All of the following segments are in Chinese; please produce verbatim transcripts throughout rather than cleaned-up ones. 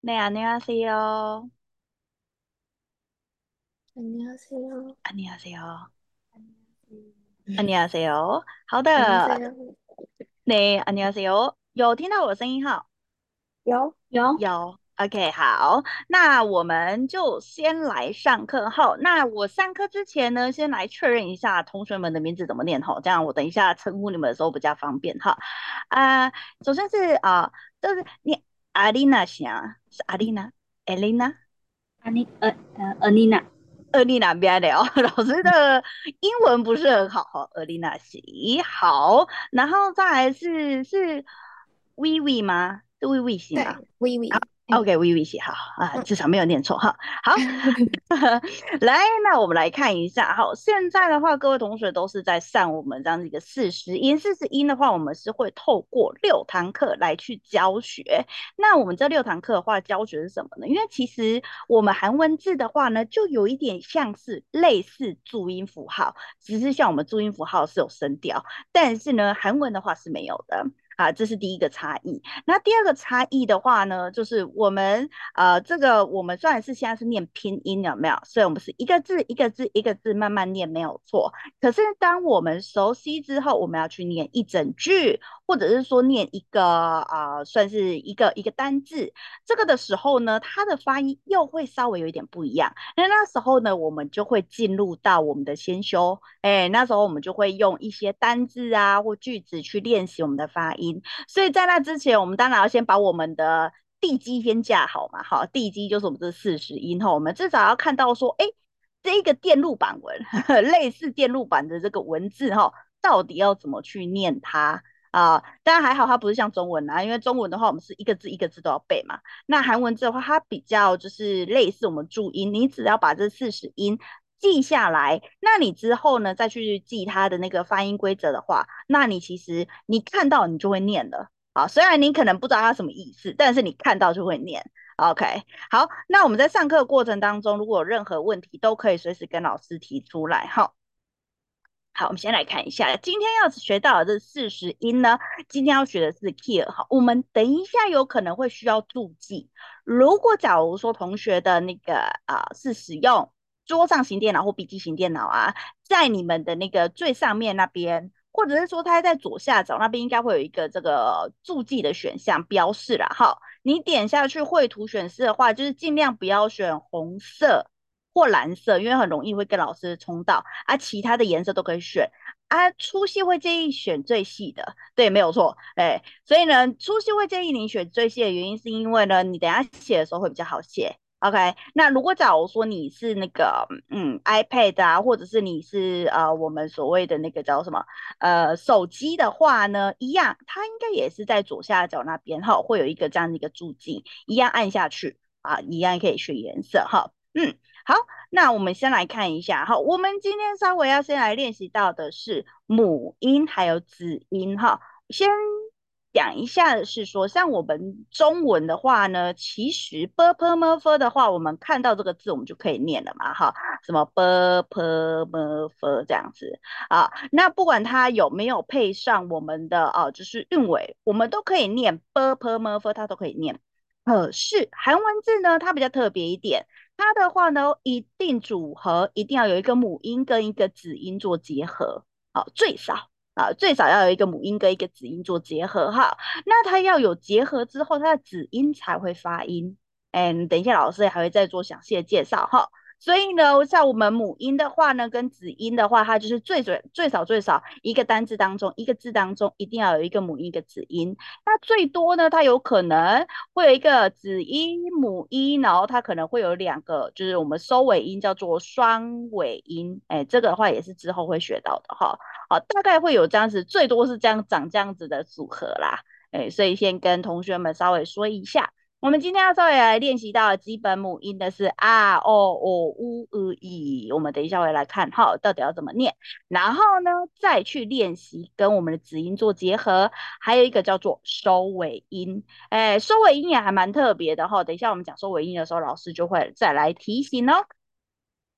네, 안녕하세요. 안녕하세요. 안녕하세요. 음, 안녕하세요.好的， 안녕하세요. 네, 안녕하세요. 有听到我的声音哈？ 有有， 有，OK，好，那我们就先来上课哈。那我上课之前呢，先来确认一下同学们的名字怎么念哈，这样我等一下称呼你们的时候比较方便哈。啊、首先是啊、就是念阿丽娜行啊，是阿丽娜，艾丽娜。 安妮呃呃，尔妮娜。 厄丽娜别聊，老师的英文不是很好哈。厄丽娜西好，然后再来是是 Vivi 吗？是 Vivi 西吗？ 对，微微， 啊嗯 ，OK，Vivi 西好啊， 嗯， 至少没有念错哈。好，来，那我们来看一下。好，现在的话，各位同学都是在上我们这样的一个四十音。四十音的话，我们是会透过六堂课来去教学。那我们这六堂课的话，教学是什么呢？因为其实我们韩文字的话呢，就有一点像是类似注音符号，只是像我们注音符号是有声调，但是呢，韩文的话是没有的。啊，这是第一个差异。那第二个差异的话呢，就是我们呃，这个我们虽然是现在是念拼音，有没有？所以我们是一个字一个字一个字慢慢念，没有错。可是当我们熟悉之后，我们要去念一整句，或者是说念一个啊、呃算是一个一个单字，这个的时候呢，它的发音又会稍微有一点不一样。那那时候呢，我们就会进入到我们的先修，哎，那时候我们就会用一些单字啊或句子去练习我们的发音。所以在那之前，我们当然要先把我们的地基先架好嘛。好，地基就是我们这四十音哈，我们至少要看到说，哎，这一个电路板文，呵呵类似电路板的这个文字哈，到底要怎么去念它？啊，当然还好，它不是像中文啊，因为中文的话，我们是一个字一个字都要背嘛。那韩文字的话，它比较就是类似我们注音，你只要把这四十音记下来，那你之后呢再去记它的那个发音规则的话，那你其实你看到你就会念了。好，虽然你可能不知道它什么意思，但是你看到就会念。OK，好，那我们在上课过程当中，如果有任何问题，都可以随时跟老师提出来。好，好，我们先来看一下，今天要学到的这四十音呢，今天要学的是 key。好，我们等一下有可能会需要注记。如果假如说同学的那个啊、呃、是使用桌上型电脑或笔记型电脑啊，在你们的那个最上面那边，或者是说它在左下角那边，应该会有一个这个注记的选项标示啦。哈，你点下去绘图选示的话，就是尽量不要选红色或蓝色，因为很容易会跟老师冲到。啊，其他的颜色都可以选。啊，粗细会建议选最细的，对，没有错，哎，所以呢，粗细会建议你选最细的原因是因为呢，你等一下写的时候会比较好写。OK，那如果假如说你是那个嗯 iPad 啊，或者是你是呃我们所谓的那个叫什么呃手机的话呢，一样，它应该也是在左下角那边哈，会有一个这样的一个注记，一样按下去啊，一样可以选颜色哈。嗯，好，那我们先来看一下哈，我们今天稍微要先来练习到的是母音还有子音哈。先讲一下的是说，像我们中文的话呢，其实 b p m f 的话，我们看到这个字我们就可以念了嘛哈，什么 b p m f 这样子啊。那不管它有没有配上我们的啊，就是韵尾，我们都可以念 b p m f，它都可以念。可是韩文字呢，它比较特别一点。它的话呢，一定组合一定要有一个母音跟一个子音做结合，好，最少啊，最少要有一个母音跟一个子音做结合哈。那它要有结合之后，它的子音才会发音。嗯，等一下老师还会再做详细的介绍哈。所以呢，像我们母音的话呢，跟子音的话，它就是最最最少最少一个单字当中，一个字当中一定要有一个母音一个子音。那最多呢，它有可能会有一个子音、母音，然后它可能会有两个，就是我们收尾音叫做双尾音。哎，这个的话也是之后会学到的哈。好，大概会有这样子，最多是这样长这样子的组合啦。哎，所以先跟同学们稍微说一下。我们今天要稍微来练习到的基本母音的是啊、哦、哦、u、呃、i。我们等一下会来看哈，到底要怎么念。然后呢，再去练习跟我们的子音做结合。还有一个叫做收尾音，哎，收尾音也还蛮特别的哈。等一下我们讲收尾音的时候，老师就会再来提醒哦。好，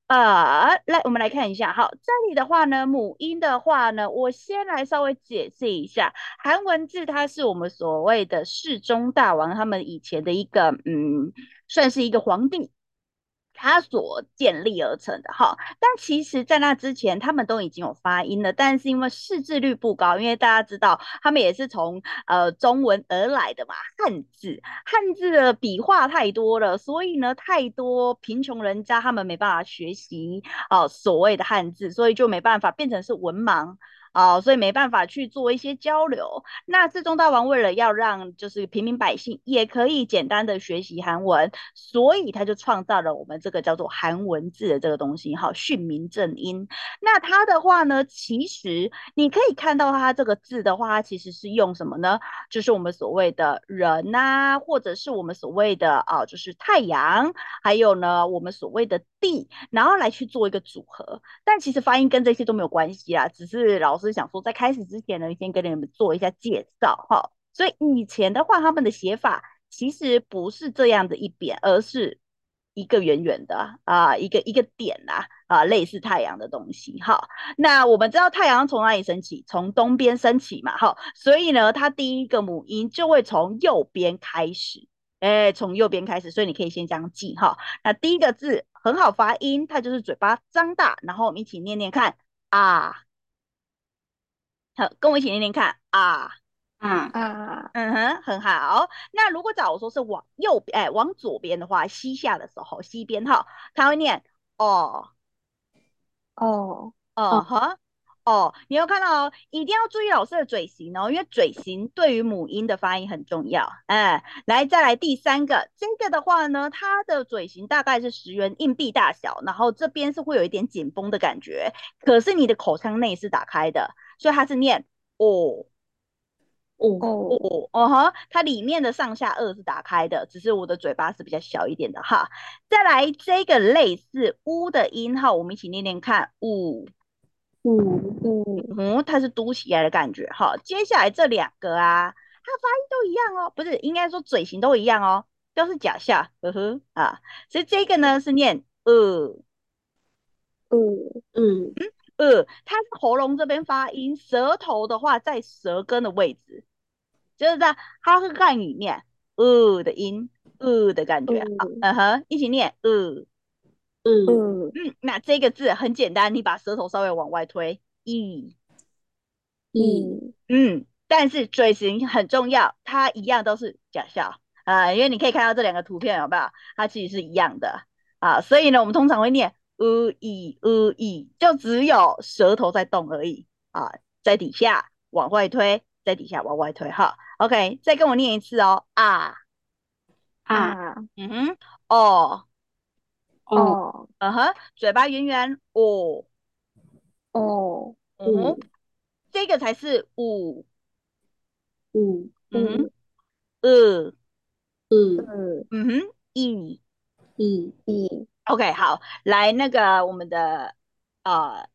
呃，来，我们来看一下，好，这里的话呢，母音的话呢，我先来稍微解释一下，韩文字它是我们所谓的世宗大王他们以前的一个，嗯，算是一个皇帝。他所建立而成的哈，但其实，在那之前，他们都已经有发音了，但是因为识字率不高，因为大家知道，他们也是从呃中文而来的嘛，汉字，汉字的笔画太多了，所以呢，太多贫穷人家他们没办法学习啊、呃所谓的汉字，所以就没办法变成是文盲。啊、呃所以没办法去做一些交流。那世宗大王为了要让就是平民百姓也可以简单的学习韩文，所以他就创造了我们这个叫做韩文字的这个东西，哈，训民正音。那它的话呢，其实你可以看到它这个字的话，它其实是用什么呢？就是我们所谓的人呐、或者是我们所谓的啊，就是太阳，还有呢我们所谓的地，然后来去做一个组合。但其实发音跟这些都没有关系啦，只是老师想说，在开始之前呢，先跟你们做一下介绍哈。所以以前的话，他们的写法其实不是这样的一边，而是一个圆圆的啊，一个一个点呐啊，类似太阳的东西哈。那我们知道太阳从哪里升起？从东边升起嘛，哈，所以呢，它第一个母音就会从右边开始。哎，从右边开始，所以你可以先这样记哈。那第一个字很好发音，它就是嘴巴张大，然后我们一起念念看啊，好，跟我一起念念看啊。 啊啊嗯哼，很好。那如果假如说是往右边，哎，往左边的话，西下的时候，西边哈，它会念哦， 哦哦哈，哦，你有看到哦，一定要注意老师的嘴型哦，因为嘴型对于母音的发音很重要。哎，来，再来第三个，这个的话呢，它的嘴型大概是十元硬币大小，然后这边是会有一点紧绷的感觉，可是你的口腔内是打开的，所以它是念哦。 哦哦哦，哦哈，它里面的上下颚是打开的，只是我的嘴巴是比较小一点的哈。再来这个类似乌的音哈，我们一起念念看，呜， 嗯嗯嗯，它是嘟起来的感觉哈。接下来这两个啊，它发音都一样哦，不是，应该说嘴型都一样哦，都是假下，呵呵啊。所以这个呢是念呃嗯嗯呃，它是喉咙这边发音，舌头的话在舌根的位置。就是在哈克汉语念呃的音，呃的感觉啊， 嗯嗯哼，一起念呃， 嗯嗯嗯，那这个字很简单，你把舌头稍微往外推，一， 一嗯嗯，但是嘴型很重要，它一样都是假笑啊、呃因为你可以看到这两个图片有没有？它其实是一样的啊，所以呢，我们通常会念呃一呃一，就只有舌头在动而已啊，在底下往外推，在底下往外推哈，OK，再跟我念一次哦啊。 啊啊嗯哼，哦， 哦哦嗯哼，嘴巴圆圆，哦， 哦嗯哼， 嗯这个才是五， 嗯嗯哼， 嗯呃， 嗯嗯嗯哼，一一一 ，OK，好，来那个我们的呃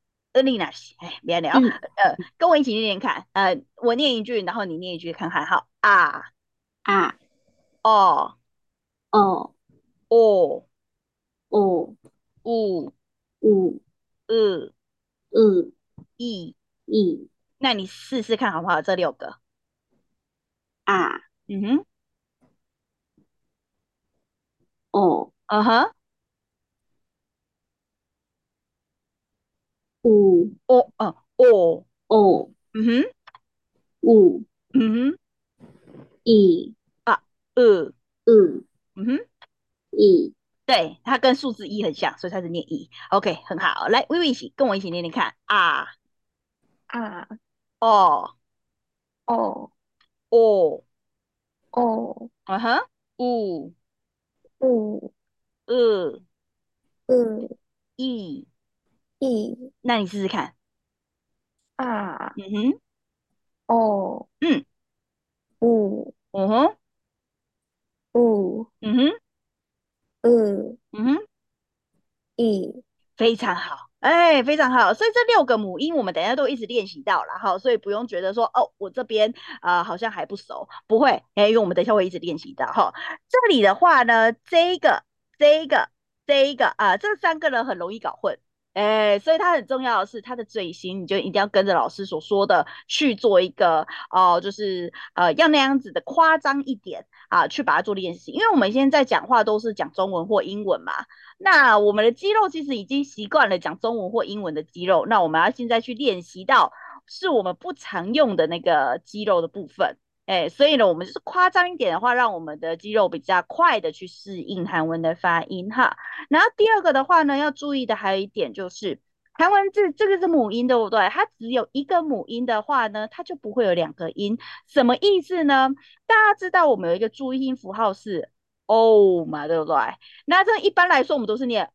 e l i n a 哎，别聊， 嗯呃，跟我一起念念看，呃，我念一句，然后你念一句看看，好啊， 啊哦， 哦哦， 哦五， 五呃， 二一， 一那你试试看好不好？这六个， 啊嗯哼， 哦嗯哼， 五哦，嗯，哦， 哦嗯哼， 五嗯哼。 一啊，呃， 二嗯哼， 一对，它跟数字一很像，所以它是念一。OK，很好，来，微微一起跟我一起念念看啊， 啊哦， 哦哦， 哦嗯哼，五， 五二， 二一， 一那你试试看， 啊嗯哼， 哦嗯， 五嗯哼， 五嗯哼， 二嗯哼， 一非常好，哎，非常好。所以这六个母音我们等一下都一直练习到了哈，所以不用觉得说哦，我这边啊、呃好像还不熟，不会，哎，因为我们等一下会一直练习到哈。这里的话呢，这一个、这一个、 这一个啊，这三个人很容易搞混。哎，所以它很重要的是它的嘴型，你就一定要跟着老师所说的去做一个哦、呃就是呃要那样子的夸张一点啊，去把它做练习。因为我们现在讲话都是讲中文或英文嘛，那我们的肌肉其实已经习惯了讲中文或英文的肌肉，那我们要现在去练习到是我们不常用的那个肌肉的部分。哎，所以呢，我们就是夸张一点的话，让我们的肌肉比较快的去适应韩文的发音哈。然后第二个的话呢，要注意的还有一点就是，韩文字这个是母音，对不对？它只有一个母音的话呢，它就不会有两个音。什么意思呢？大家知道我们有一个注音符号是 o 嘛，对不对？那这一般来说我们都是念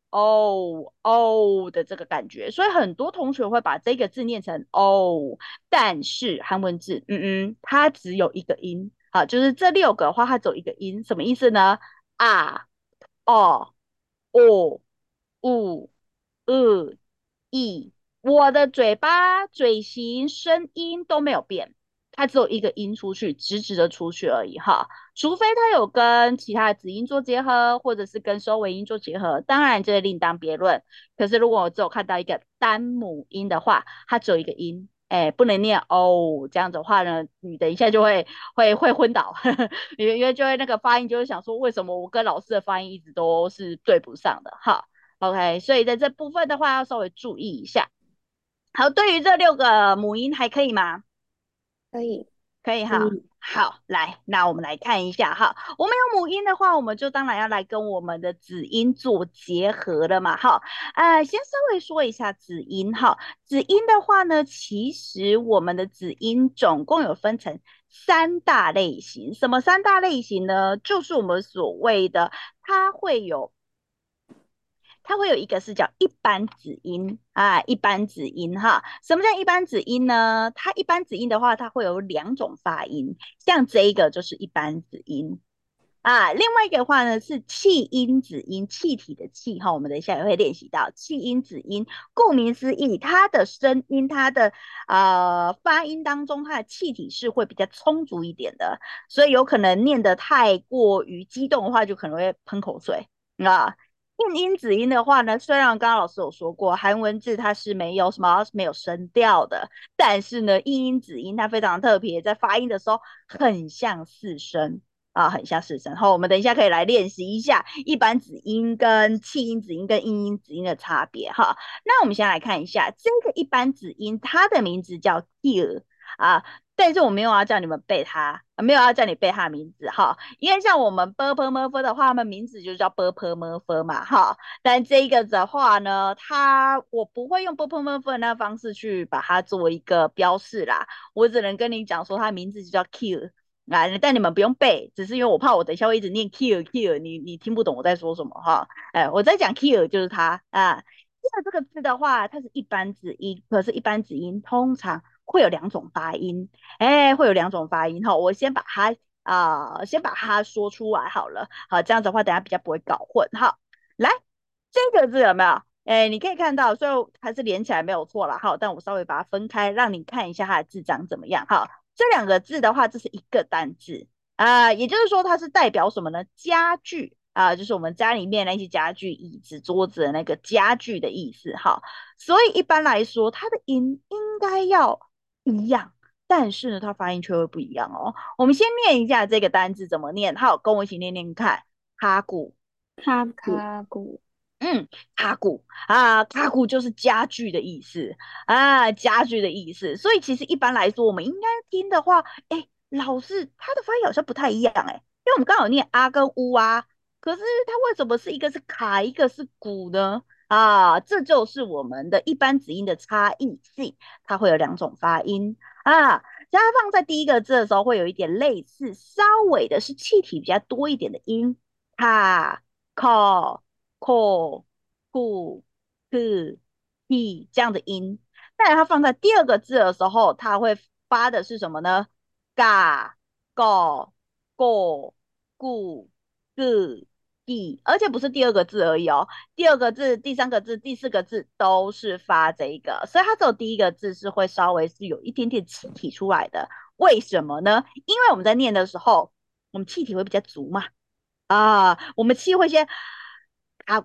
o o 的这个感觉，所以很多同学会把这个字念成 o，但是韩文字，嗯嗯，它只有一个音。好，就是这六个的话，它只有一个音，什么意思呢？啊、哦、哦、u、呃、e，我的嘴巴、嘴型、声音都没有变，它只有一个音出去，直直的出去而已哈。除非它有跟其他的子音做结合，或者是跟收尾音做结合，当然这另当别论。可是如果我只有看到一个单母音的话，它只有一个音。哎，不能念哦，这样子的话呢，你等一下就会会会昏倒，因为因为就会那个发音就会想说，为什么我跟老师的发音一直都是对不上的？哈，OK，所以在这部分的话要稍微注意一下。好，对于这六个母音还可以吗？ 可以。 可以哈。 可以。 好，来，那我们来看一下哈。我们有母音的话，我们就当然要来跟我们的子音做结合了嘛。哈，呃，先稍微说一下子音哈。子音的话呢，其实我们的子音总共有分成三大类型。什么三大类型呢？就是我们所谓的，它会有它会有一个是叫一般子音啊，一般子音哈。什么叫一般子音呢？它一般子音的话，它会有两种发音，像这一个就是一般子音啊。另外一个的话呢是气音子音，气体的气哈，我们等一下也会练习到气音子音。顾名思义，它的声音，它的呃发音当中，它的气体是会比较充足一点的，所以有可能念得太过于激动的话，就可能会喷口水啊。硬音子音的话呢，虽然刚刚老师有说过，韩文字它是没有什么没有声调的，但是呢，硬音子音它非常特别，在发音的时候很像四声啊，很像四声。好，我们等一下可以来练习一下一般子音跟气音子音跟硬音子音的差别哈。那我们先来看一下这个一般子音，它的名字叫 here 啊，但是我没有要叫你们背它，没有要叫你背它的名字哈，因为像我们 b p m f 的话，他们名字就叫 b p m f 嘛哈，但这个的话呢，它我不会用 b p m f 的那方式去把它做一个标示啦，我只能跟你讲说它名字就叫 kill。啊，但你们不用背，只是因为我怕我等一下会一直念 kill kill，你你听不懂我在说什么哈。哎，我在讲 kill 就是它啊。kill 这个字的话，它是一般子音，可是一般子音通常会有两种发音，哎，会有两种发音哈。我先把它啊、呃先把它说出来好了，好，这样子的话，等下比较不会搞混哈。来，这个字有没有？哎，你可以看到，虽然还是连起来没有错了哈，但我稍微把它分开，让你看一下它的字长怎么样哈。这两个字的话，这是一个单字啊、呃也就是说它是代表什么呢？家具啊、呃就是我们家里面那些家具，椅子、桌子的那个家具的意思哈。所以一般来说，它的音应该要一样，但是呢，它发音却会不一样哦。我们先念一下这个单字怎么念，好，跟我一起念念看。卡古， 卡古。 卡古。 嗯，卡古啊，卡古就是家具的意思啊，家具的意思。所以其实一般来说，我们应该听的话，哎，老是他的发音好像不太一样哎，因为我们刚好念啊跟乌啊，可是它为什么是一个是卡，一个是古呢？啊，这就是我们的一般子音的差异性，它会有两种发音啊。加放在第一个字的时候，会有一点类似，稍微的是气体比较多一点的音，卡、靠。ko、ku、k、p 这样的音，但它放在第二个字的时候，它会发的是什么呢？ga、go、go、gu、gu、gi，而且不是第二个字而已哦，第二个字、第三个字、第四个字都是发这一个，所以它只有第一个字是会稍微是有一点点气体出来的。为什么呢？因为我们在念的时候，我们气体会比较足嘛。啊，我们气会先卡古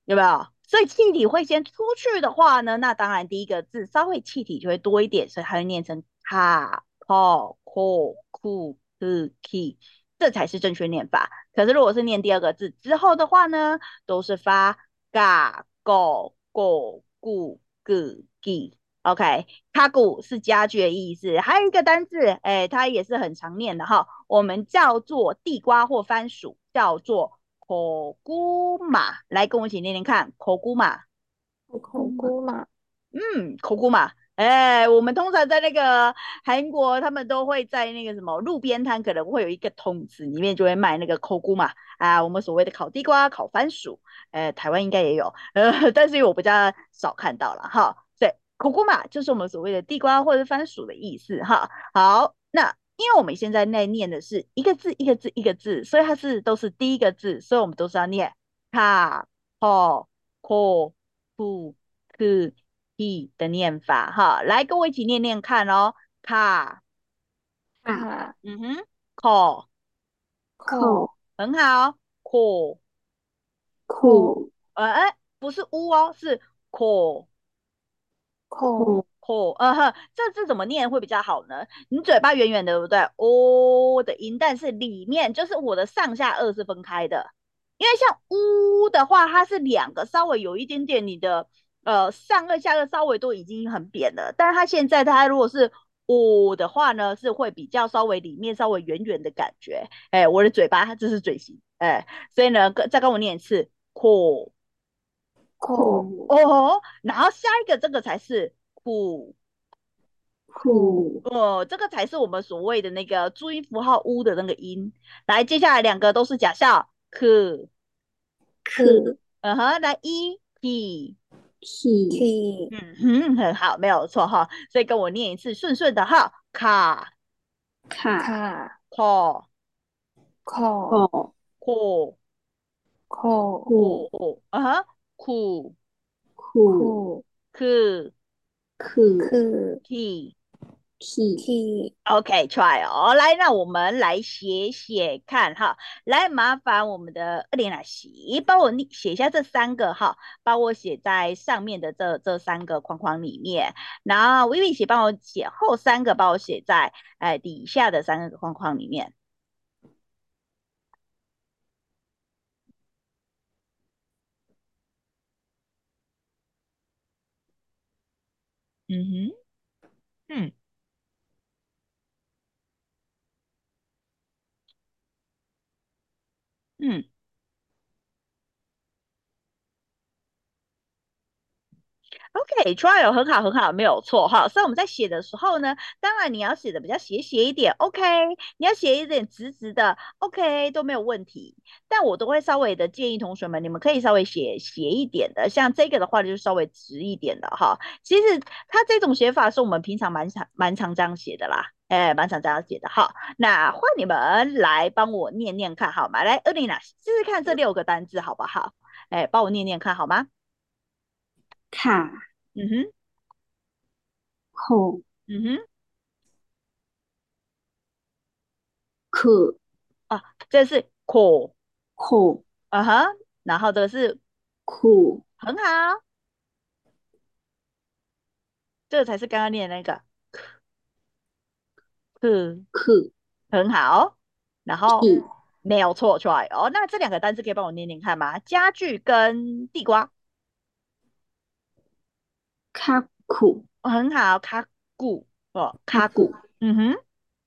有没有？所以气体会先出去的话呢，那当然第一个字稍微气体就会多一点，所以它会念成卡、泡、扣、库、克、k，这才是正确念法。可是如果是念第二个字之后的话呢，都是发嘎、狗、狗、固、个、gi。OK，卡古是家具的意思，还有一个单字，哎，它也是很常念的哈，我们叫做地瓜或番薯，叫做口菇马。来跟我一起念念看，口菇马。 口菇嘛， 嗯，口菇嘛，哎，我们通常在那个韩国，他们都会在那个什么路边摊，可能会有一个桶子，里面就会卖那个口菇嘛，啊，我们所谓的烤地瓜、烤番薯，呃，台湾应该也有，呃，但是因为我比较少看到了哈，对，口菇嘛，就是我们所谓的地瓜或者番薯的意思哈。好，那因为我们现在在念的是一个字一个字一个字，所以它是都是第一个字，所以我们都是要念卡、ho、ko、ku、k、i 的念法哈。来，跟我一起念念看哦。卡， 卡卡嗯哼，ko， 扣扣很好，ko， 扣库呃，哎，不是乌哦，是 ko。 扣库口，呃呵，这字怎么念会比较好呢？你嘴巴圆圆的，对不对？哦的音，但是里面就是我的上下颚是分开的，因为像呜的话，它是两个稍微有一点点你的呃上颚下颚稍微都已经很扁了，但是它现在它如果是呜的话呢，是会比较稍微里面稍微圆圆的感觉。哎，我的嘴巴它这是嘴型，哎，所以呢，跟再跟我念一次，口扣库哦，然后下一个这个才是苦。 库库哦，这个才是我们所谓的那个注音符号“乌”的那个音。来，接下来两个都是假笑，可， 克克嗯哼，来一、p， 气气嗯哼，很好，没有错哈。所以跟我念一次，顺顺的哈，卡、 卡卡考、 扣扣酷、 扣库酷，嗯哼，酷、 库库克、 克克 t。 气 t OK，try 哦，来，那我们来写写看哈。来，麻烦我们的二连来习帮我念写一下这三个哈，帮我写在上面的这这三个框框里面。然后微微写帮我写后三个，帮我写在哎底下的三个框框里面。嗯哼，嗯嗯。OK，trial 很好很好，没有错哈。所以我们在写的时候呢，当然你要写的比较斜斜一点，OK，你要写一点直直的，OK 都没有问题。但我都会稍微的建议同学们，你们可以稍微写斜一点的，像这个的话就是稍微直一点的哈。其实它这种写法是我们平常蛮常蛮常这样写的啦，哎，蛮常这样写的哈。那换你们来帮我念念看好吗？来 e r l i n a 试试看这六个单字好不好？哎，帮我念念看好吗？ 卡嗯哼， 扣嗯哼。 克啊，这是口， 扣啊哈，然后这个是库很好，这个才是刚刚念的那个，是克很好，然后气没有错出来哦。那这两个单词可以帮我念念看吗？家具跟地瓜， 卡库哦很好，卡古哦， 卡库卡古，嗯哼，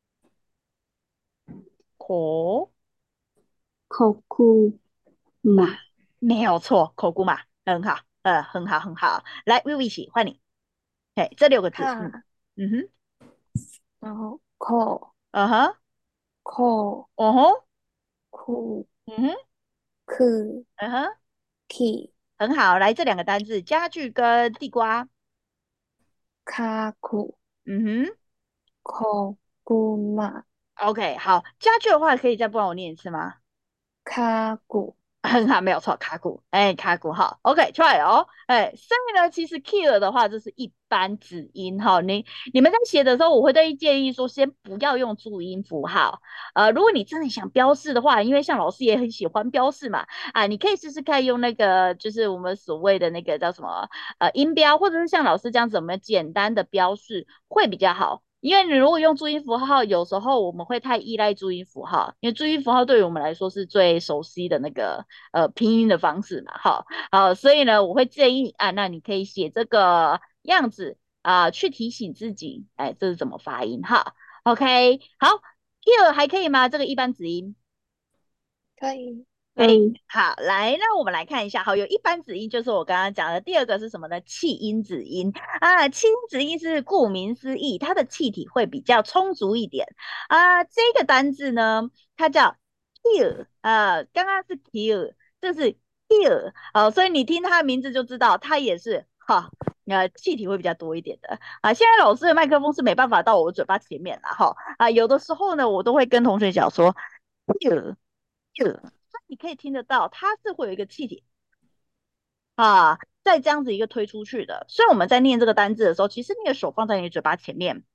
口扣库啊， 马没有错，口古嘛，很好，呃，很好，很好。来，Vivi 一起换你，嘿，这六个字，嗯卡， 嗯哼， 然后扣嗯哼， 扣哦吼， 库嗯哼， 克嗯哼。 k 很好，来这两个单字，家具跟地瓜。 卡库嗯哼扣古马 ，OK，好，家具的话可以再帮我念一次吗？ 卡古很好，没有错，卡古，哎，卡古好，OK，try 哦，哎，所以呢，其实 kill 的话，这是一般子音哈，你你们在写的时候，我会对建议说，先不要用注音符号，呃，如果你真的想标示的话，因为像老师也很喜欢标示嘛，啊，你可以试试看用那个，就是我们所谓的那个叫什么，呃，音标，或者是像老师这样子，我们简单的标示会比较好。因为你如果用注音符号，有时候我们会太依赖注音符号，因为注音符号对于我们来说是最熟悉的那个呃拼音的方式嘛，哈，好，所以呢，我会建议啊，那你可以写这个样子啊，去提醒自己，哎，这是怎么发音哈？OK，好，here 还可以吗？这个一般子音。 可以。 哎， 嗯， 好，来，那我们来看一下，好，有一般子音，就是我刚刚讲的，第二个是什么呢？气音子音啊，气音子音是顾名思义，它的气体会比较充足一点啊。这个单字呢，它叫 kill 啊，刚刚是 kill，这是 kill，好，所以你听它的名字就知道，它也是哈，呃，气体会比较多一点的啊。现在老师的麦克风是没办法到我嘴巴前面了哈啊，有的时候呢，我都会跟同学讲说 kill kill。所以你可以听得到，它是会有一个气体啊，再这样子一个推出去的。所以我们在念这个单字的时候，其实你的手放在你的嘴巴前面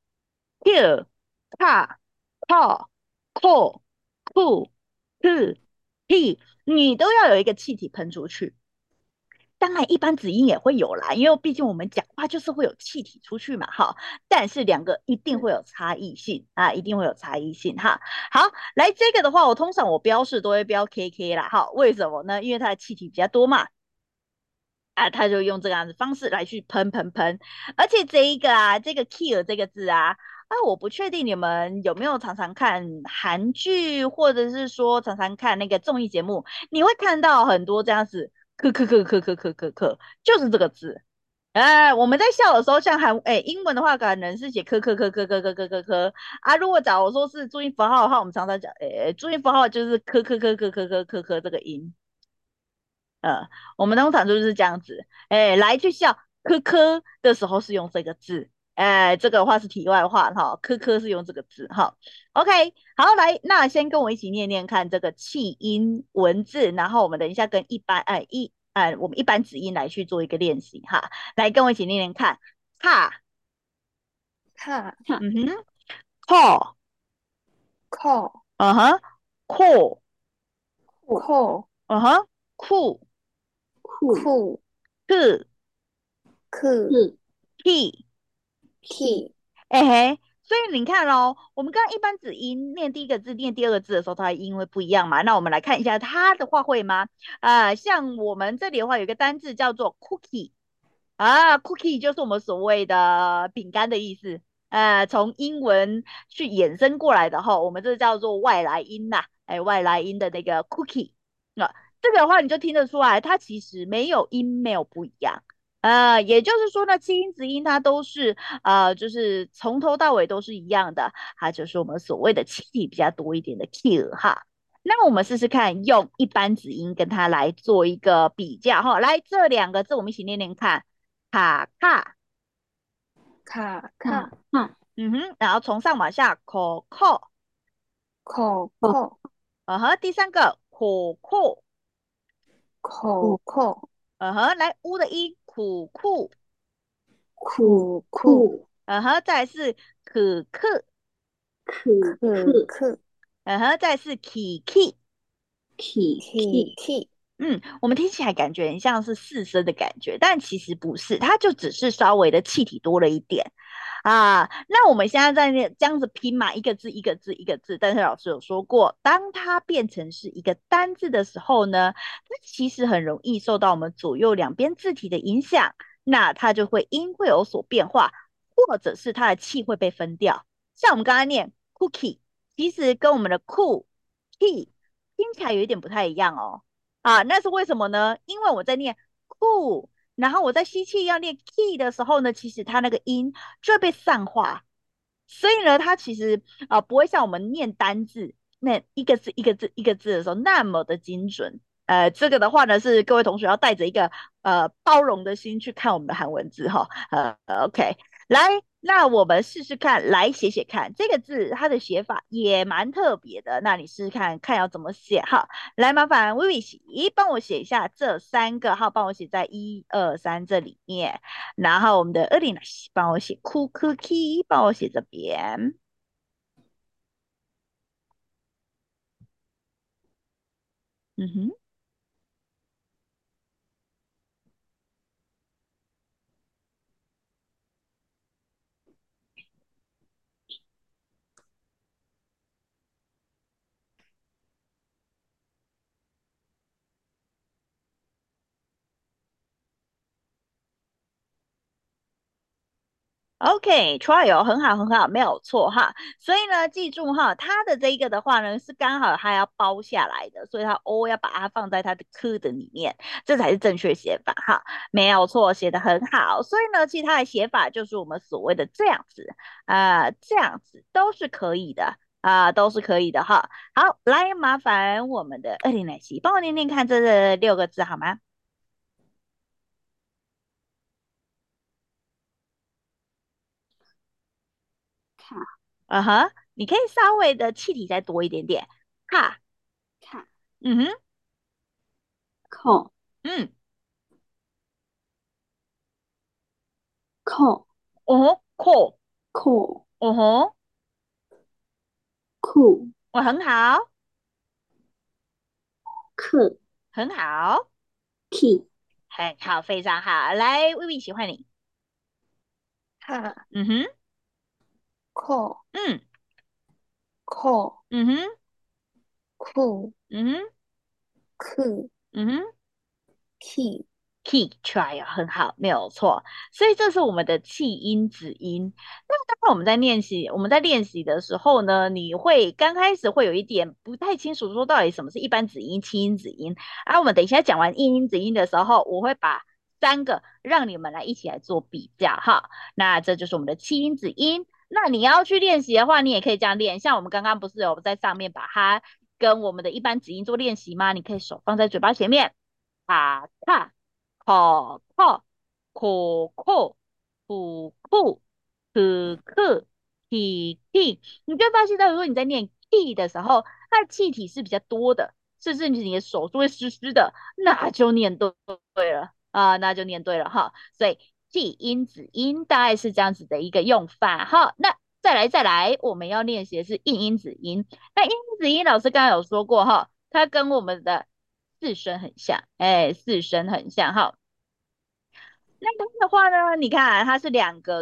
，here、ka、ka、ko、ku、ku、p，你都要有一个气体喷出去。当然，一般子音也会有啦，因为毕竟我们讲话就是会有气体出去嘛，哈。但是两个一定会有差异性啊，一定会有差异性哈。好，来这个的话，我通常我标示都会标 K K 啦，哈。为什么呢？因为它的气体比较多嘛，啊，他就用这个样子方式来去喷喷喷。而且这一个啊，这个 kill 这个字啊，啊，我不确定你们有没有常常看韩剧，或者是说常常看那个综艺节目，你会看到很多这样子，咳咳咳咳咳咳咳咳，就是这个字。哎，我们在笑的时候，像韩哎英文的话，可能是写科科科科科科科科科啊。如果假如说是注音符号的话，我们常常讲，哎，注音符号就是科科科科科科科科这个音。呃，我们通常就是这样子，哎，来去笑科科的时候是用这个字，哎，这个话是题外话哈，科科是用这个字哈。OK，好，来，那先跟我一起念念看这个气音文字，然后我们等一下跟一般哎一哎我们一般子音来去做一个练习哈，来跟我一起念念看，哈， 哈哈嗯哼，扣， 扣嗯哼，酷， 酷扣嗯哼，酷， 酷酷是酷是 ，p。 屁 key 哎嘿，所以你看哦，我们刚刚一般子音念第一个字、念第二个字的时候，它的音会不一样嘛？那我们来看一下它的话会吗？啊、像我们这里的话，有一个单字叫做 cookie 啊，cookie 就是我们所谓的饼干的意思。呃，从英文去衍生过来的哈，我们这叫做外来音呐、哎，外来音的那个 cookie，啊，这个的话你就听得出来，它其实没有音没有不一样。呃，也就是说呢，七音子音它都是呃，就是从头到尾都是一样的，它就是我们所谓的气体比较多一点的 kill 哈。那我们试试看，用一般子音跟它来做一个比较哈。来，这两个字我们一起念念看，卡卡， 卡卡卡卡嗯哼，然后从上往下，口口， 扣口扣嗯哼，第三个苦苦， 酷扣扣嗯哼，来乌的音，苦苦， 酷酷酷酷嗯哼，再来是可可， 可可克克嗯哼，再来是 k k。 k key k key 嗯，我们听起来感觉很像是四声的感觉，但其实不是，它就只是稍微的气体多了一点啊。那我们现在在那这样子拼嘛，一个字一个字一个字，但是老师有说过，当它变成是一个单字的时候呢，它其实很容易受到我们左右两边字体的影响，那它就会音会有所变化，或者是它的气会被分掉。像我们刚刚念 cookie，其实跟我们的 cool key 听起来有一点不太一样哦。啊，那是为什么呢？因为我在念 cool，然后我在吸气要念 key 的时候呢，其实它那个音就会被散化，所以呢，它其实啊、呃不会像我们念单字那一个字一个字一个字的时候那么的精准。呃，这个的话呢，是各位同学要带着一个呃包容的心去看我们的韩文字哈。呃，OK，来那我们试试看，来写写看这个字，它的写法也蛮特别的。那你试试看看要怎么写哈。来，麻烦薇薇洗帮我写一下这三个号，帮我写在一二三这里面。然后我们的二丽娜帮我写 cool cookie，帮我写这边。嗯哼。OK，trial 很好很好，没有错哈。所以呢，记住哈，它的这一个的话呢，是刚好它要包下来的，所以它 o 要把它放在它的 c 的里面，这才是正确写法哈。没有错，写的很好。所以呢，其实它的写法就是我们所谓的这样子啊、呃这样子都是可以的啊、呃都是可以的哈。好，来麻烦我们的二零奶昔帮我念念看这六个字好吗？ 卡嗯哼，你可以稍微的气体再多一点点，哈， 卡嗯哼， 扣嗯。 扣哦吼，酷， 扣哦吼， 酷我很好， 克很好， K 很好，非常好。来，薇薇喜欢你。 哈嗯哼， 扣嗯扣嗯哼， 酷嗯哼， 酷嗯哼。 key key try 很好，没有错。所以这是我们的气音子音。那刚刚我们在练习，我们在练习的时候呢，你会刚开始会有一点不太清楚，说到底什么是一般子音、气音子音。而我们等一下讲完硬音子音的时候，我会把三个让你们来一起来做比较哈。那这就是我们的气音子音。那你要去练习的话，你也可以这样练。像我们刚刚不是有在上面把它跟我们的一般子音做练习吗？你可以手放在嘴巴前面，卡卡。泡泡、可可、苦苦、可可、体体，你就会发现到，如果你在念 key 的时候，它的气体是比较多的，甚至你的手是会湿湿的，那就念对对了啊，那就念对了哈。所以气音子音大概是这样子的一个用法哈。那再来再来，我们要练习的是硬音子音。那硬音子音老师刚刚有说过哈，它跟我们的四声很像，哎，四声很像哈。那它的话呢，你看它是两个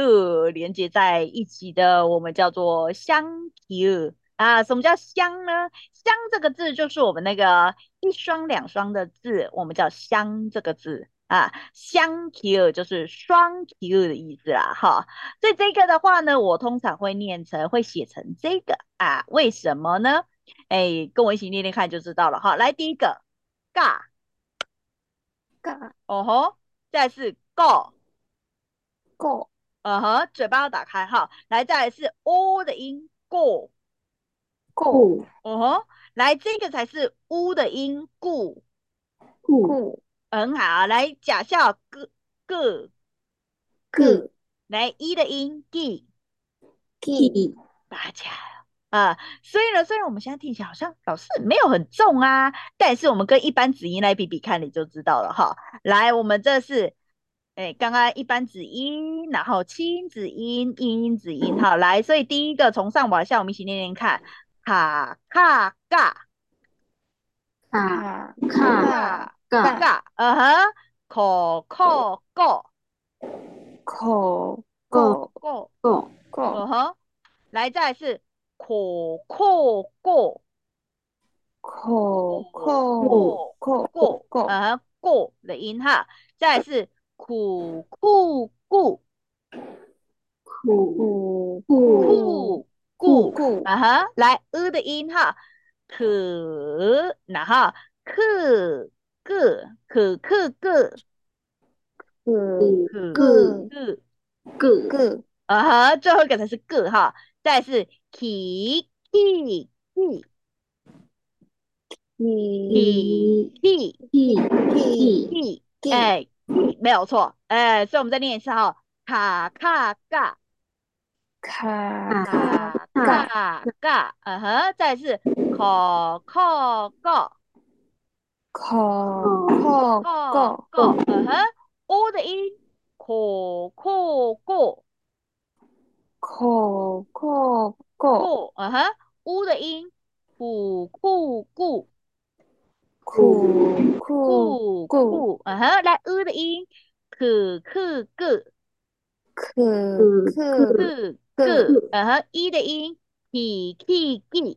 Q 连接在一起的，我们叫做相 Q 啊。什么叫相呢？相这个字就是我们那个一双两双的字，我们叫相这个字啊。相 Q 就是双 Q 的意思啦，哈。所以这个的话呢，我通常会念成，会写成这个啊。为什么呢？哎，跟我一起念念看就知道了哈。来，第一个尬， 嘎哦吼，再来是 go。 够嗯哼，嘴巴要打开哈。来，再来是 o 的音过， 够酷嗯哼，来这个才是 u 的音固， 酷酷很好。来假笑个个， 个个来一的音 g， 记 K 打起来了啊。所以呢，虽然我们现在听起来好像老师没有很重啊，但是我们跟一般子音来比比看，你就知道了哈。来，我们这是。哎，刚刚一般子音，然后清子音、硬音子音，好，来，所以第一个从上往下，我们一起念念看，卡卡嘎卡卡卡卡嘎嘎，嗯哼，口口够口够够够， 够够嗯哼，来，再来是口口够口过酷口过口过， 够嗯哼，过的音哈，再来是苦酷固酷酷酷酷固， 酷啊哈，来呃的音哈，可，然后克个可克个个可个个个， 个个啊哈，最后一个才是个哈，再来是 k k k 你 k k K K K k， K 哎，没有错，哎，所以我们再念一次哈，卡卡嘎卡卡卡卡卡嘎嘎，嗯哼，再是口口个口口口口个个，嗯哼，o 的音，口口过口口个过，嗯哼，u 的音，苦酷固苦苦苦酷苦酷，嗯哼，来 u 的音，可可个可可可可个个个，嗯哼，i 的音，ki ki ki。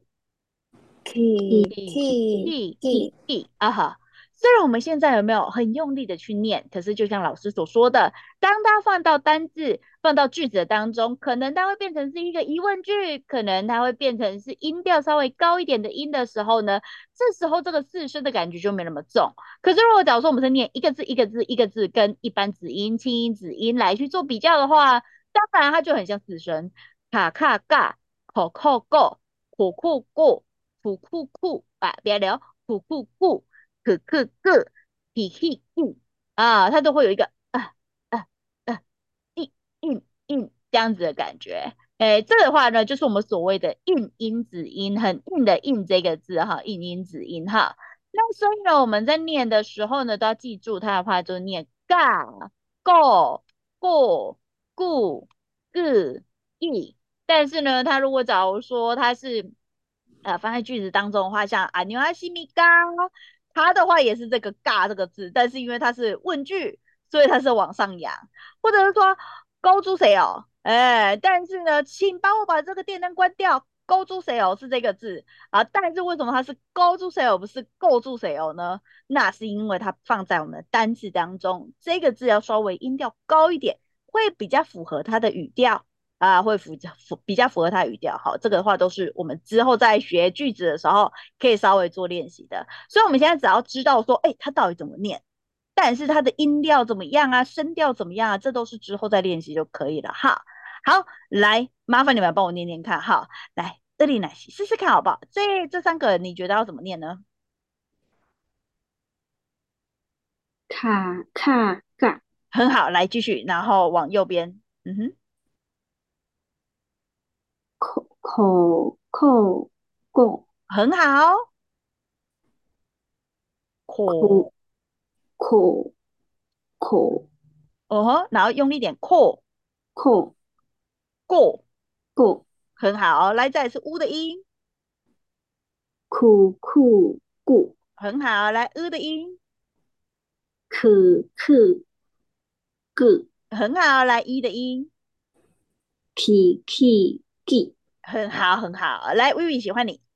k K k K k K 啊哈！虽然我们现在有没有很用力的去念，可是就像老师所说的，当它放到单字、放到句子的当中，可能它会变成是一个疑问句，可能它会变成是音调稍微高一点的音的时候呢，这时候这个四声的感觉就没那么重。可是如果假如说我们是念一个字一个字一个字跟一般子音、清音子音来去做比较的话，当然它就很像四声，卡卡嘎、口口够、苦苦过。苦酷酷啊，别聊苦酷酷，可可个，皮皮酷啊，它都会有一个啊啊啊硬硬硬这样子的感觉。哎，这个的话呢，就是我们所谓的硬音子音，很硬的硬这个字哈，硬音子音哈。那所以呢，我们在念的时候呢，都要记住它的话，就念嘎、go、go、gu、gu、i。但是呢，它如果假如说它是呃放在句子当中的话，像啊牛阿西米嘎，它的话也是这个嘎这个字，但是因为它是问句，所以它是往上扬，或者是说勾住谁哦，哎，但是呢，请帮我把这个电灯关掉。勾住谁哦是这个字啊，但是为什么它是勾住谁哦，不是构住谁哦呢？那是因为它放在我们的单字当中，这个字要稍微音调高一点，会比较符合它的语调。啊，会符符比较符合它的语调。好，这个的话都是我们之后在学句子的时候可以稍微做练习的。所以我们现在只要知道说，哎，它到底怎么念，但是它的音调怎么样啊，声调怎么样啊，这都是之后再练习就可以了哈。好，来，麻烦你们帮我念念看哈。来，这里奶昔试试看好不好？这这三个你觉得要怎么念呢？ 卡卡嘎很好，来继续，然后往右边，嗯哼， 口口口够很好，口， 口口口哦吼，然后用力点，扩口过， 够很好，来，再来是乌的音。 酷酷固很好，来呃的音， 可可个很好，来一的音， 皮皮记很好，很好，来微微喜欢你，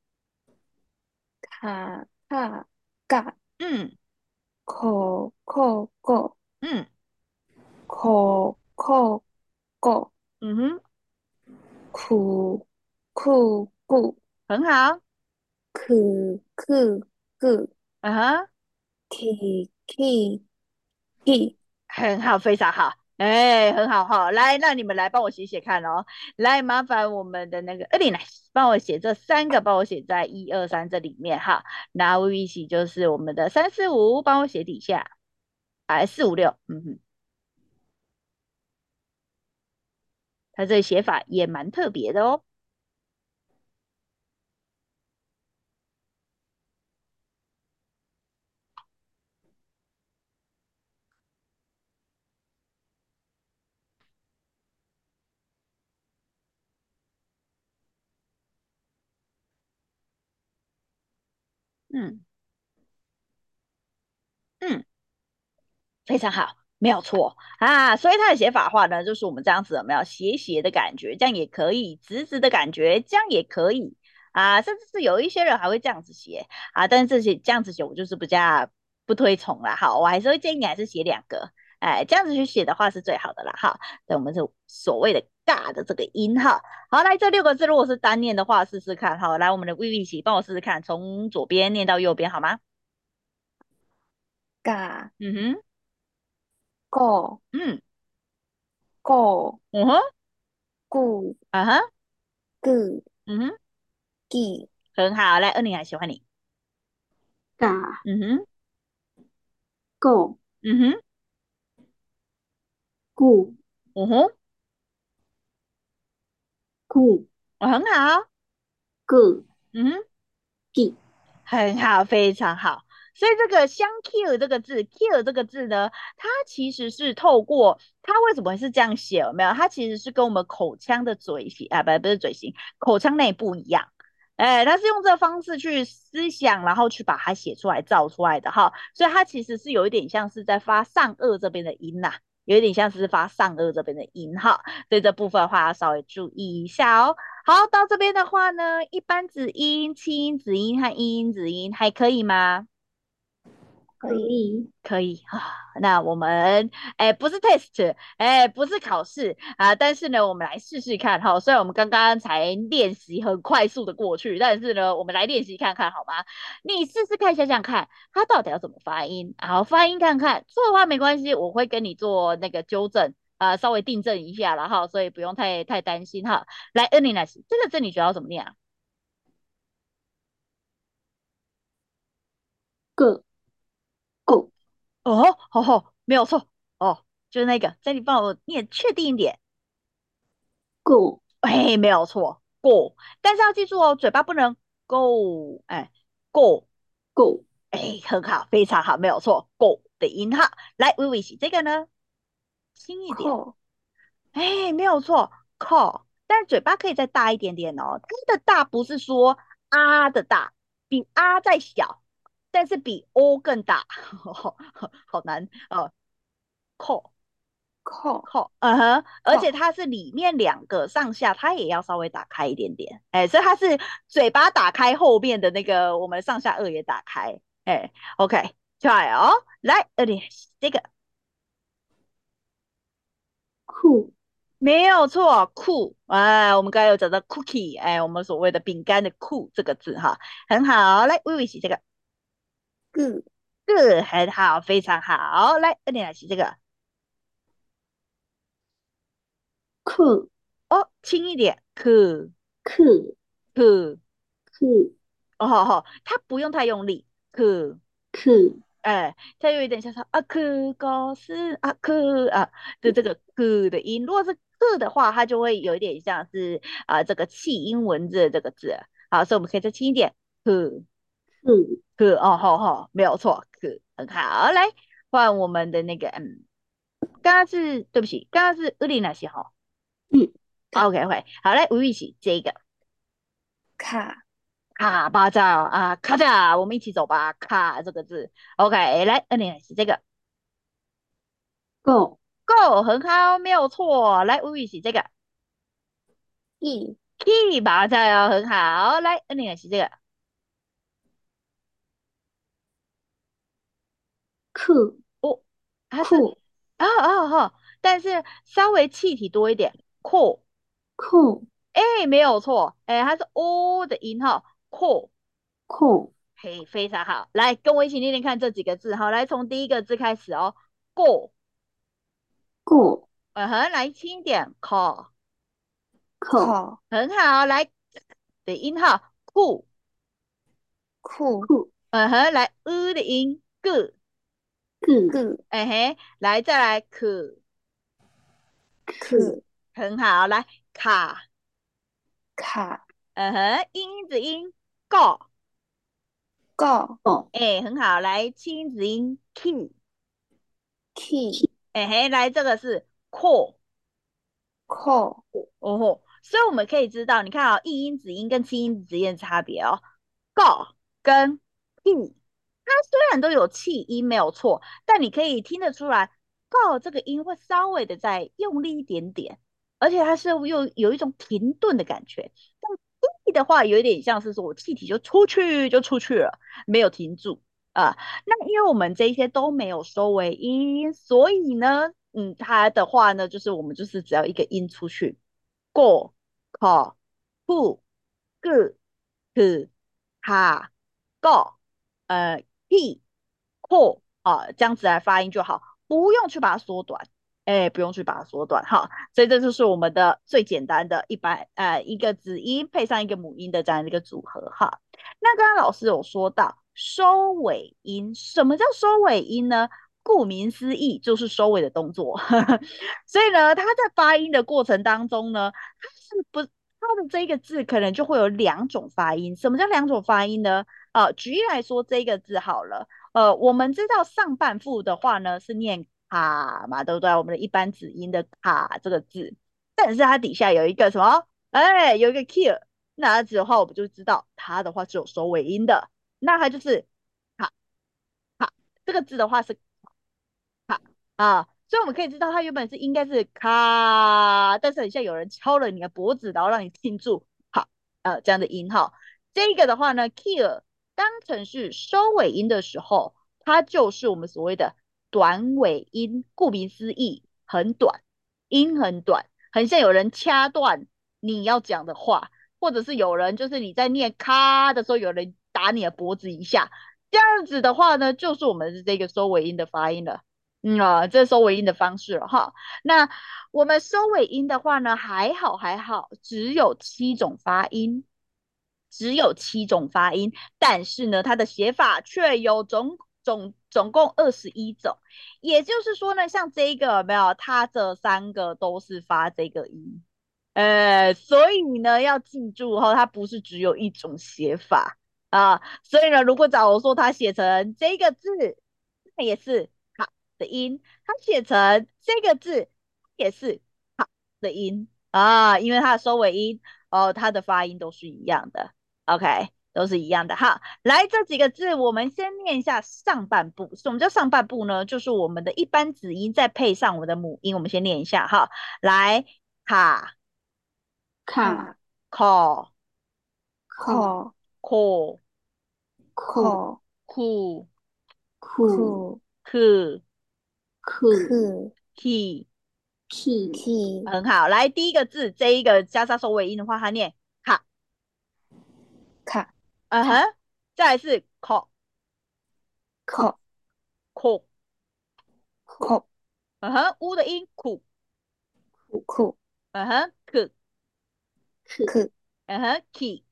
卡卡嘎嗯口口个嗯口口个嗯哼， 苦苦苦很好， 可可个嗯哼， k k k 很好，非常好，哎，很好哈，来，那你们来帮我写写看哦，来，麻烦我们的那个二丽来帮我写这三个，帮我写在一二三这里面哈，那微微喜就是我们的三四五，帮我写底下，哎，四五六，嗯哼，它这个写法也蛮特别的哦，嗯嗯。非常好，没有错啊。所以它的写法的话呢，就是我们这样子有没有斜斜的感觉，这样也可以；直直的感觉，这样也可以啊。甚至是有一些人还会这样子写啊，但是这些这样子写我就是比较不推崇啦。好，我还是会建议你还是写两个，哎，这样子去写的话是最好的啦。哈，对，我们是所谓的“尬”的这个音哈。好，来这六个字如果是单念的话，试试看哈。来，我们的 Vivi 一起帮我试试看，从左边念到右边好吗？ 嘎嗯哼， 个嗯， 个嗯哼， 咕啊哈， 咕嗯哼。 记很好，来，二妮还喜欢你。 嘎嗯哼， 够嗯哼， 固嗯哼， 구, 很好， 끄, 嗯哼， 끼, 很好，非常好。所以这个相 kill 这个字，kill 这个字呢，它其实是透过它为什么是这样写？有没有？它其实是跟我们口腔的嘴型啊，不不是嘴型，口腔内部一样。哎，它是用这个方式去思想，然后去把它写出来、造出来的哈。所以它其实是有一点像是在发上颚这边的音呐、有一点像是发上颚这边的音哈。所以这部分的话要稍微注意一下哦。好，到这边的话呢，一般子音、清音子音和阴音子音还可以吗？ 可以。 거의, 可以啊，那我们哎不是 test，哎不是考试啊，但是呢，我们来试试看哈。虽然我们刚刚才练习很快速的过去，但是呢，我们来练习看看好吗？你试试看，想想看，它到底要怎么发音？好，发音看看，错的话没关系，我会跟你做那个纠正啊，稍微订正一下了哈，所以不用太太担心哈。来 a n i n a s 这个字你觉得要怎么念啊？ 끄, 고, 哦，好好，没有错哦，就是那个，再你帮我念确定一点。 고, 哎，没有错，go，但是要记住哦，嘴巴不能 go，哎，go， 고, 哎，很好，非常好，没有错，go 的音哈。来，微微洗这个呢，轻一点， 扣哎，没有错，call，但是嘴巴可以再大一点点哦。它的大不是说啊的大，比啊再小，但是比 o 更大，好好难哦，call。 扣扣，嗯哼，而且扣它是里面两个上下，它也要稍微打开一点点，哎，所以它是嘴巴打开后面的那个我们上下颚也打开，哎，OK，try 哦，来，有点这个 쿠, 没有错，酷，哎，我们刚才有讲到 cookie，哎，我们所谓的饼干的酷这个字哈，很好，来，微微洗这个， 그 good，很好，非常好，来，有点来洗这个， 크, 哦，轻一点，酷 크, 酷， 크, 哦好好，它不用太用力，酷。 크, 哎，它有一点像说啊克高斯啊克啊的这个克的音，如果是克的话，它就会有一点像是啊这个气音文字的这个字。好，所以我们可以再轻一点，克 크, 克哦，好好，没有错，克很好。来换我们的那个嗯，刚刚是对不起，刚刚是乌里那些哈。 음, OK OK，好来，吴一起这个卡卡巴掌啊，卡嚓，我们一起走吧，卡这个字。OK，来，乌里那些这个。 거, Go 很好，没有错。来，吴雨洗这个 이 key 把在哦，很好。来，恩玲也是这个 크, 哦，它是 코, 啊啊啊，但是稍微气体多一点。cool， 코, 哎，没有错，哎，它是 o 的音哈，cool， 코, 嘿，非常好。来，跟我一起念念看这几个字哈。来，从第一个字开始哦，go， 고, 嗯哼，来轻一点，call， 커, 扣很好。来的音哈，cool， 库 쿠, 嗯哼，来 u 的音，good。 그, 个哎嘿，来再来可， 크, 克很好，来卡， 卡嗯哼，音音子音告， 告 어, 哎，很好，来清音子音 key， key 哎嘿，来这个是 call， 扣哦吼，所以我们可以知道，你看啊、一音子音跟清音子音的差别哦，告跟 key，它虽然都有气音没有错，但你可以听得出来，告这个音会稍微的再用力一点点，而且它是又有一种停顿的感觉。但 key 的话，有一点像是说我气体就出去就出去了，没有停住啊。那因为我们这一些都没有收尾音，所以呢，嗯，它的话呢，就是我们就是只要一个音出去，go、call、who、good、who、ha、go、呃、he、call 啊，这样子来发音就好，不用去把它缩短。哎，不用去把它缩短哈，所以这就是我们的最简单的一般呃一个子音配上一个母音的这样一个组合哈。那刚刚老师有说到收尾音，什么叫收尾音呢？顾名思义，就是收尾的动作。所以呢，它在发音的过程当中呢，它是不它的这个字可能就会有两种发音。什么叫两种发音呢？呃，举例来说，这个字好了，呃，我们知道上半部的话呢是念卡嘛，对不对？我们的一般子音的卡这个字，但是它底下有一个什么？哎，有一个 k， 那它子的话，我们就知道它的话是有收尾音的，那它就是卡卡这个字的话是卡啊，所以我们可以知道它原本是应该是卡，但是很像有人敲了你的脖子，然后让你庆祝，好，呃，这样的音哈。这个的话呢，kill 当成是收尾音的时候，它就是我们所谓的短尾音，顾名思义，很短，音很短，很像有人掐断你要讲的话，或者是有人就是你在念咔的时候，有人打你的脖子一下，这样子的话呢，就是我们的这个收尾音的发音了。嗯啊，这是收尾音的方式了哈。那我们收尾音的话呢，还好还好，只有七种发音，只有七种发音，但是呢，它的写法却有总总总共二十一种。也就是说呢，像这个有没有，它这三个都是发这个音，呃，所以呢，要记住哈，它不是只有一种写法啊。所以呢，如果找我说它写成这个字，那也是好的音；它写成这个字，也是好的音啊，因为它的收尾音哦，它的发音都是一样的。OK，都是一样的哈。来，这几个字我们先念一下上半部。什么叫上半部呢？就是我们的一般子音再配上我们的母音，我们先念一下哈。来，卡、 卡、 考、 考、 考、 扣、 考、 库、 库、 库、 克、 克、 克、 k， K、 k、 很好。来，第一个字，这一个加上收尾音的话，它念卡。 卡、 嗯哼，再来是考、 扣、 考、 考。 考、 嗯哼，乌的音苦。 库、 嗯哼，克。 克、 克、 嗯哼，k。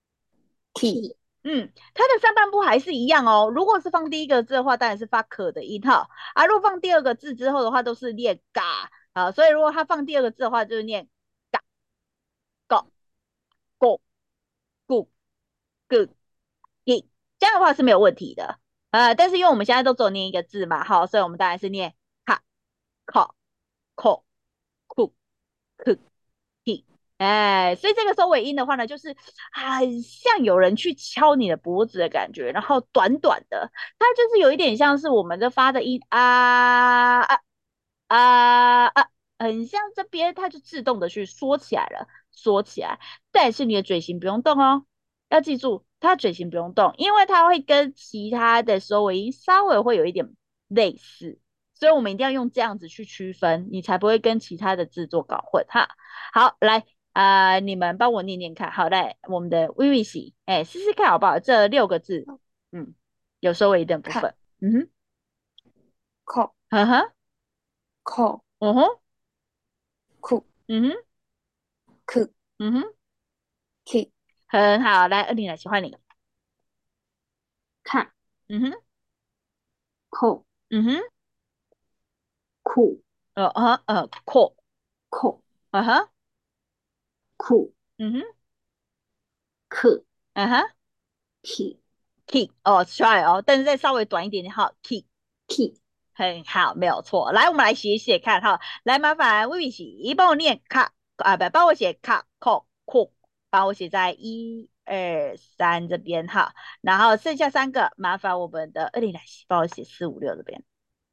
k、 嗯，它的上半部还是一样哦。如果是放第一个字的话，当然是发可的音哈。啊，如果放第二个字之后的话，都是念嘎啊。所以如果它放第二个字的话，就是念嘎、嘎、狗、咕、咕、gi，这样的话是没有问题的啊。但是因为我们现在都只有念一个字嘛，好，所以我们当然是念卡、考、口、库、克、k。哎，所以这个收尾音的话呢，就是很像有人去敲你的脖子的感觉，然后短短的，它就是有一点像是我们这发的音啊啊啊啊，很像这边它就自动的去缩起来了，缩起来，但是你的嘴型不用动哦，要记住，它嘴型不用动，因为它会跟其他的收尾音稍微会有一点类似，所以我们一定要用这样子去区分，你才不会跟其他的字做搞混哈。好，来。啊、呃你们帮我念念看。好嘞，我们的微微喜，哎，试试看好不好？这六个字，嗯，有收尾的部卡、 分，嗯哼， 考、 呵呵， 考、 嗯哼， 库、 嗯哼， 克、 嗯哼， k、 很好。来，二零来喜欢你， 卡、 嗯哼， 扣、 嗯哼， 库、 呃呃呃，扩， 扣、 嗯哼， 库、 嗯哼， 克、 嗯哼 K、 ，key，哦，try 哦，但是再稍微短一点点哈，key。 K、 很好，没有错。来，我们来写一写看哈。来，麻烦魏魏喜帮我念卡啊，不，帮我写卡扣库，帮我写在一二三这边哈。然后剩下三个，麻烦我们的二零来喜帮我写四五六这边。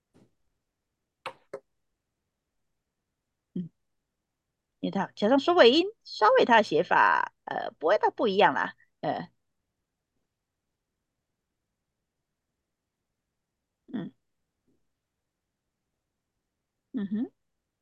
嗯，因为它加上收尾音，稍微它的写法呃不会到不一样啦。呃嗯嗯哼。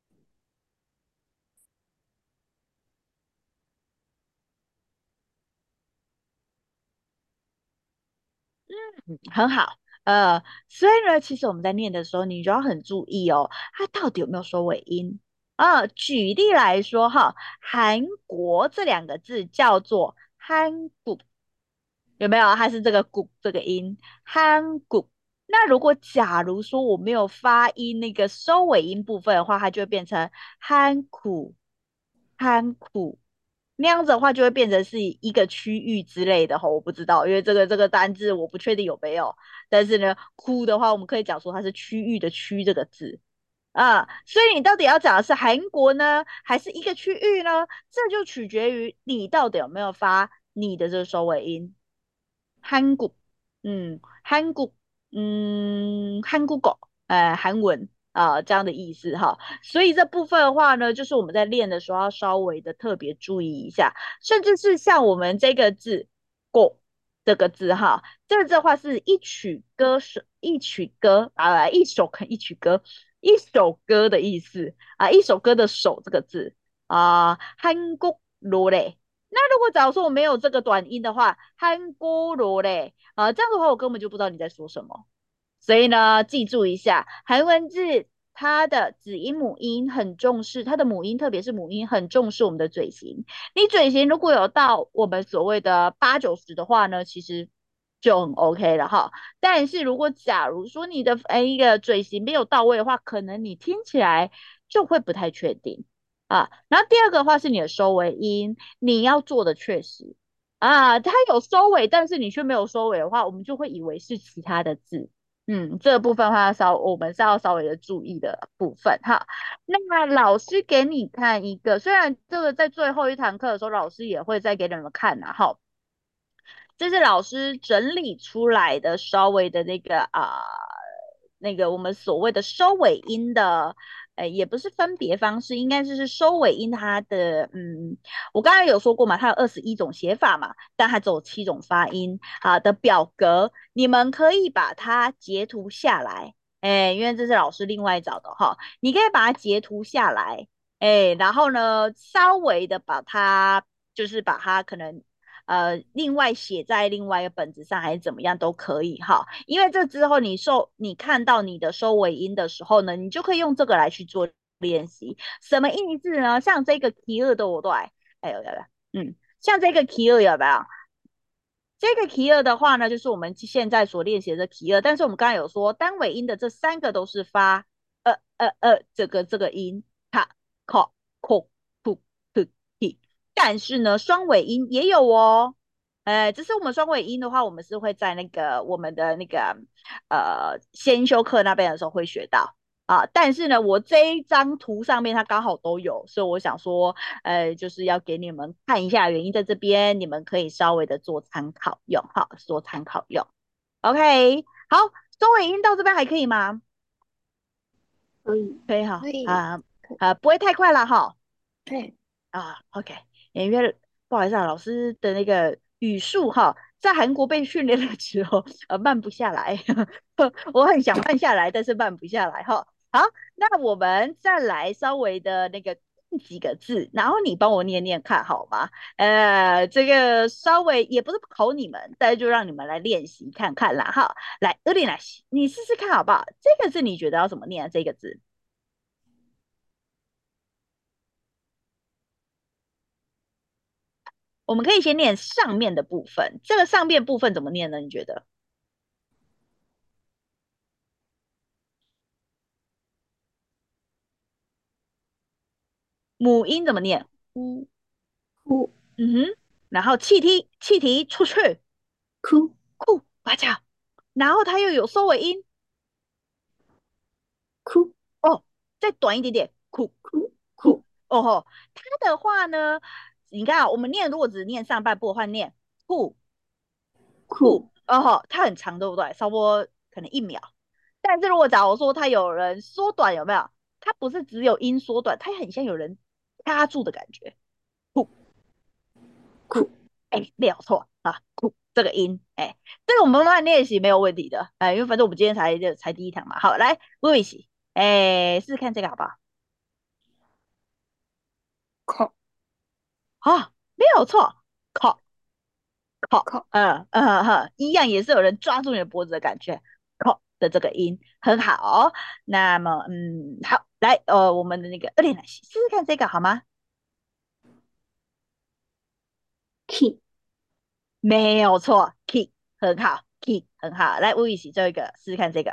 很好，呃，所以呢，其实我们在念的时候，你就要很注意哦，它到底有没有收尾音啊？举例来说哈，韩国这两个字叫做韩国，有没有？它是这个谷这个音，韩国。那如果假如说我没有发音那个收尾音部分的话，它就会变成韩苦，韩苦。 那样子的话就会变成是一个区域之类的哈，我不知道，因为这个这个单字我不确定有没有。但是呢，哭的话，我们可以讲说它是区域的区这个字啊，所以你到底要讲的是韩国呢，还是一个区域呢？这就取决于你到底有没有发你的这个收尾音。韩国，嗯，韩国，嗯，韩国狗，呃，韩文啊、呃这样的意思哈。所以这部分的话呢，就是我们在练的时候要稍微的特别注意一下，甚至是像我们这个字“过”这个字哈，这个字的话是一曲歌手，一曲歌啊，一首一曲歌，一首歌的意思啊，一首歌的首这个字啊，韩国罗嘞。那如果假如说我没有这个短音的话，韩国罗嘞啊，这样的话我根本就不知道你在说什么。所以呢，记住一下，韩文字它的子音母音很重视，它的母音特别是母音很重视我们的嘴型。你嘴型如果有到我们所谓的八九十的话呢，其实就很 OK 了哈。但是如果假如说你的哎一个嘴型没有到位的话，可能你听起来就会不太确定啊。然后第二个的话是你的收尾音，你要做的确实啊，它有收尾，但是你却没有收尾的话，我们就会以为是其他的字。嗯，这个部分的话稍我们是要稍微的注意的部分哈。那老师给你看一个，虽然这个在最后一堂课的时候，老师也会再给你们看呐哈。这是老师整理出来的稍微的那个啊、呃那个我们所谓的收尾音的，呃，也不是分别方式，应该是是收尾音它的，嗯，我刚才有说过嘛，它有二十一种写法嘛，但它只有七种发音啊的表格，你们可以把它截图下来，哎，因为这是老师另外找的哈，你可以把它截图下来，哎，然后呢，稍微的把它，就是把它可能。呃，另外写在另外一个本子上还是怎么样都可以哈，因为这之后你收你看到你的收尾音的时候呢，你就可以用这个来去做练习。什么意思呢？像这个 key 二的我都来，哎呦，要不要？嗯，像这个 key 二有没有？这个 key 二的话呢，就是我们现在所练习的 key 二，但是我们刚才有说单尾音的这三个都是发呃呃呃这个这个音，卡、考、口、吐、吐、t，但是呢双尾音也有哦。呃，只是我们双尾音的话，我们是会在那个我们的那个呃先修课那边的时候会学到啊。但是呢，我这一张图上面它刚好都有，所以我想说，呃，就是要给你们看一下原因在这边，你们可以稍微的做参考用，好，做参考用。OK，好，双尾音到这边还可以吗？ 可以。 可以哈， 可以， 啊可啊，不会太快了哈。 对， 啊，OK，因为不好意思啊，老师的那个语速哈，在韩国被训练了之后，呃，慢不下来。我很想慢下来，但是慢不下来哈。好，那我们再来稍微的那个几个字，然后你帮我念念看好吗？呃，这个稍微也不是考你们，但是就让你们来练习看看啦哈。来，厄丽娜，你试试看好不好？这个字你觉得要怎么念啊？这个字？我们可以先念上面的部分，这个上面部分怎么念呢？你觉得母音怎么念？ 嗯， 哭嗯哼，然后气体气体出去， 哭酷，把脚，然后它又有收尾音哭哦，再短一点点，酷哭酷哭哦吼，它的话呢，你看啊，我们念如果只念上半部的话，念酷酷哭哦吼，它很长，对不对？差不多可能一秒。但是如果假如说它有人缩短，有没有？它不是只有音缩短，它很像有人掐住的感觉。酷酷， 哭。 哎，没有错啊，酷这个音，哎，这个我们慢慢练习没有问题的，哎，因为反正我们今天才才第一堂嘛。好，来录一起，哎，试试看这个好不好？ 口啊，没有错，靠靠， 口嗯嗯哼，一样也是有人抓住你的脖子的感觉，靠的这个音很好。那么，嗯，好，来，呃，我们的那个二点来试试看这个好吗？ key 没有错，key 很好，key 很好。来，吴雨琦最后一个试试看这个，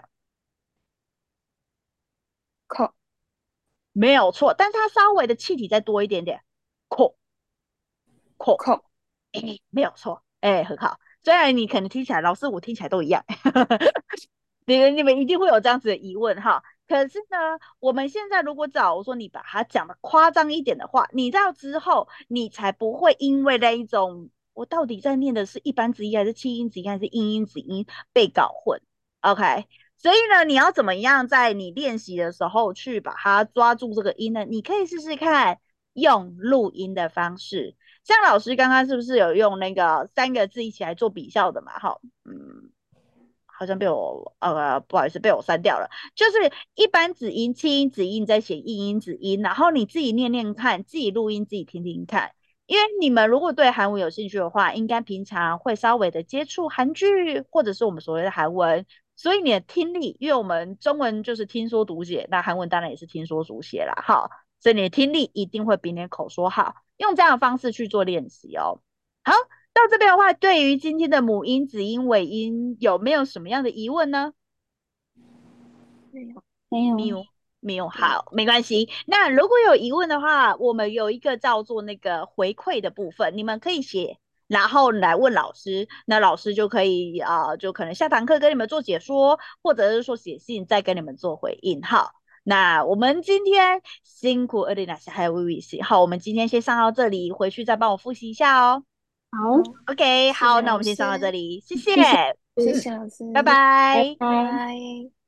口没有错，但是它稍微的气体再多一点点，扩口， 口哎，没有错，哎，很好。虽然你可能听起来，老师我听起来都一样，你们你们一定会有这样子的疑问哈。可是呢，我们现在如果假如说你把它讲的夸张一点的话，你到之后你才不会因为那一种我到底在念的是一般子音还是气音子音还是音音子音被搞混。OK，所以呢，你要怎么样在你练习的时候去把它抓住这个音呢？你可以试试看用录音的方式，像老师刚刚是不是有用那个三个字一起来做比较的嘛？哈，嗯，好像被我呃不好意思被我删掉了，就是一般子音、气音子音在写硬音子音，然后你自己念念看，自己录音自己听听看。因为你们如果对韩文有兴趣的话，应该平常会稍微的接触韩剧，或者是我们所谓的韩文，所以你的听力，因为我们中文就是听说读写，那韩文当然也是听说读写啦，哈，所以你的听力一定会比你的口说好，用这样的方式去做练习哦。好，到这边的话，对于今天的母音、子音、尾音，有没有什么样的疑问呢？ 没有没有， 没有，没有， 没有好，没关系。那如果有疑问的话，我们有一个叫做那个回馈的部分，你们可以写，然后来问老师，那老师就可以啊、呃就可能下堂课跟你们做解说，或者是说写信再跟你们做回应。好，那我们今天辛苦 Elena 还有 Vivi，好，我们今天先上到这里，回去再帮我复习一下哦。 好， 好， OK，好， 谢谢老那我们先上到这师， 里，谢谢， 谢谢， 谢嗯， 谢老师， 拜拜拜。 拜拜。 拜。